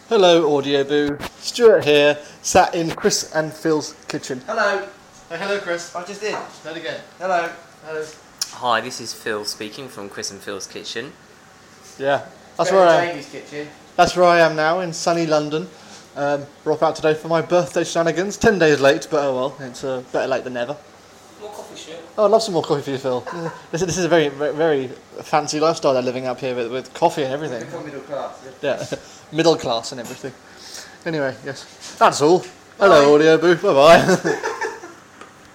Hello, Audio Boo. Stuart here, sat in Chris and Phil's kitchen. Hello. Hello, Chris. I just did. That again. Hello. Hello. Hi, this is Phil speaking from Chris and Phil's kitchen. Yeah, that's Better where Jamie's kitchen. that's where I am now in sunny London. We're off out today for my birthday shenanigans. 10 days late, but oh well, it's better late than never. More coffee, Stuart. Oh, I'd love some more coffee for you, Phil. This is a very, very fancy lifestyle they're living up here with coffee and everything. Become middle class. Yeah, middle class and everything. Anyway, yes, that's all. Hello, Audio Boo. Bye bye.